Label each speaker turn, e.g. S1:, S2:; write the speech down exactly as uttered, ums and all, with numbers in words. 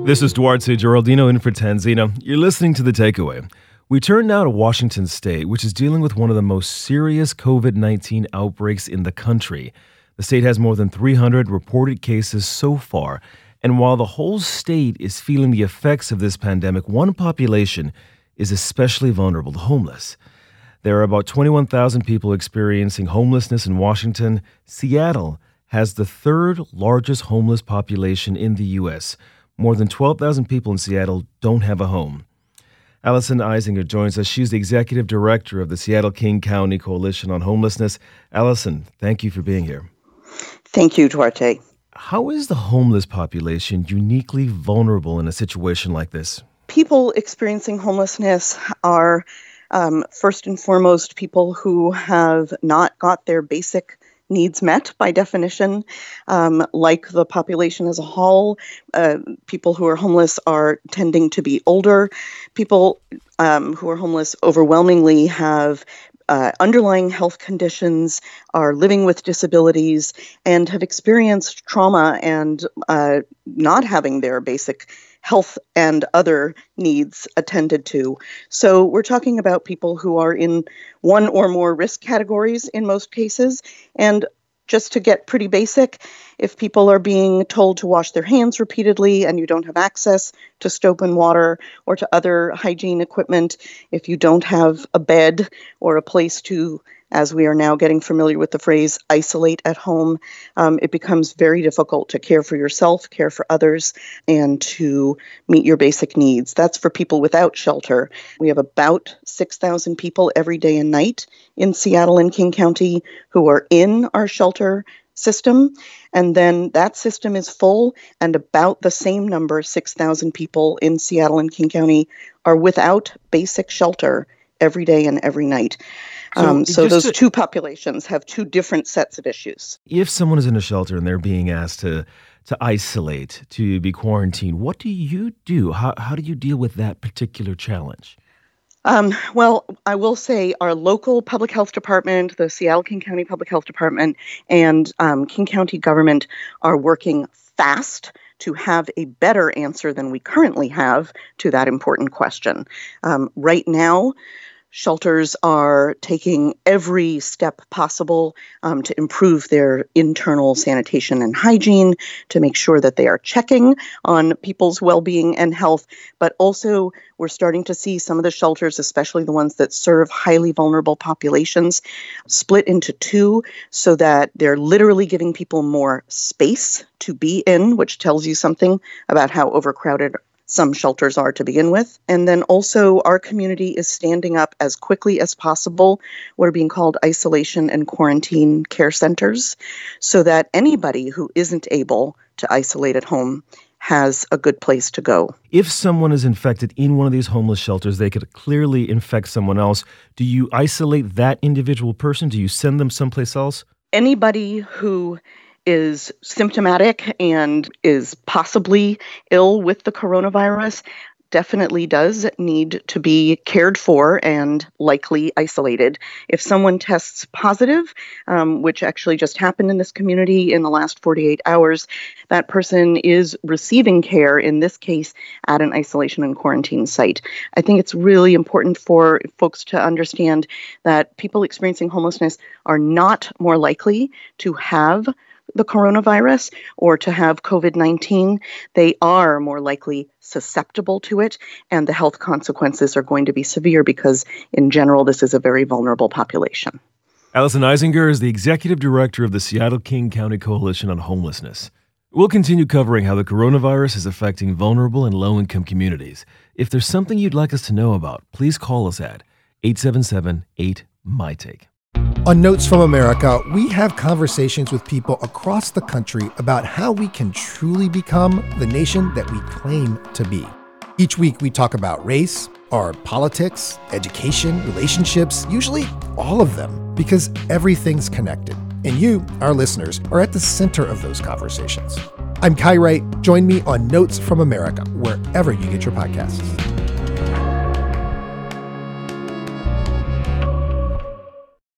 S1: This is Duarte Geraldino in for Tanzina. You're listening to The Takeaway. We turn now to Washington State, which is dealing with one of the most serious covid nineteen outbreaks in the country. The state has more than three hundred reported cases so far. And while the whole state is feeling the effects of this pandemic, one population is especially vulnerable, the homeless. There are about twenty-one thousand people experiencing homelessness in Washington. Seattle has the third largest homeless population in the U S More than twelve thousand people in Seattle don't have a home. Allison Eisinger joins us. She's the executive director of the Seattle-King County Coalition on Homelessness. Allison, thank you for being here.
S2: Thank you, Duarte.
S1: How is the homeless population uniquely vulnerable in a situation like this?
S2: People experiencing homelessness are, um, first and foremost, people who have not got their basic needs met by definition. Um, like the population as a whole, uh, people who are homeless are tending to be older. People um, who are homeless overwhelmingly have uh, underlying health conditions, are living with disabilities, and have experienced trauma and uh, not having their basic health and other needs attended to. So we're talking about people who are in one or more risk categories in most cases. And just to get pretty basic, if people are being told to wash their hands repeatedly and you don't have access to soap and water or to other hygiene equipment, if you don't have a bed or a place to, as we are now getting familiar with the phrase, isolate at home, um, it becomes very difficult to care for yourself, care for others, and to meet your basic needs. That's for people without shelter. We have about six thousand people every day and night in Seattle and King County who are in our shelter system. And then that system is full, and about the same number, six thousand people in Seattle and King County, are without basic shelter every day and every night. So, um, so those to, two populations have two different sets of issues.
S1: If someone is in a shelter and they're being asked to to isolate, to be quarantined, what do you do? How how do you deal with that particular challenge?
S2: Um, well, I will say our local public health department, the Seattle-King County Public Health Department, and um, King County government are working fast to have a better answer than we currently have to that important question. Um, right now, shelters are taking every step possible um, to improve their internal sanitation and hygiene, to make sure that they are checking on people's well-being and health. But also, we're starting to see some of the shelters, especially the ones that serve highly vulnerable populations, split into two so that they're literally giving people more space to be in, which tells you something about how overcrowded some shelters are to begin with. And then also our community is standing up as quickly as possible what are being called isolation and quarantine care centers, so that anybody who isn't able to isolate at home has a good place to go.
S1: If someone is infected in one of these homeless shelters, they could clearly infect someone else. Do you isolate that individual person? Do you send them someplace else?
S2: Anybody who is symptomatic and is possibly ill with the coronavirus definitely does need to be cared for and likely isolated. If someone tests positive, um, which actually just happened in this community in the last forty-eight hours, that person is receiving care, in this case, at an isolation and quarantine site. I think it's really important for folks to understand that people experiencing homelessness are not more likely to have the coronavirus or to have covid nineteen. They are more likely susceptible to it, and the health consequences are going to be severe because, in general, this is a very vulnerable population.
S1: Allison Eisinger is the executive director of the Seattle-King County Coalition on Homelessness. We'll continue covering how the coronavirus is affecting vulnerable and low-income communities. If there's something you'd like us to know about, please call us at eight seven seven, eight, M Y Take.
S3: On Notes from America, we have conversations with people across the country about how we can truly become the nation that we claim to be. Each week, we talk about race, our politics, education, relationships, usually all of them, because everything's connected. And you, our listeners, are at the center of those conversations. I'm Kai Wright. Join me on Notes from America, wherever you get your podcasts.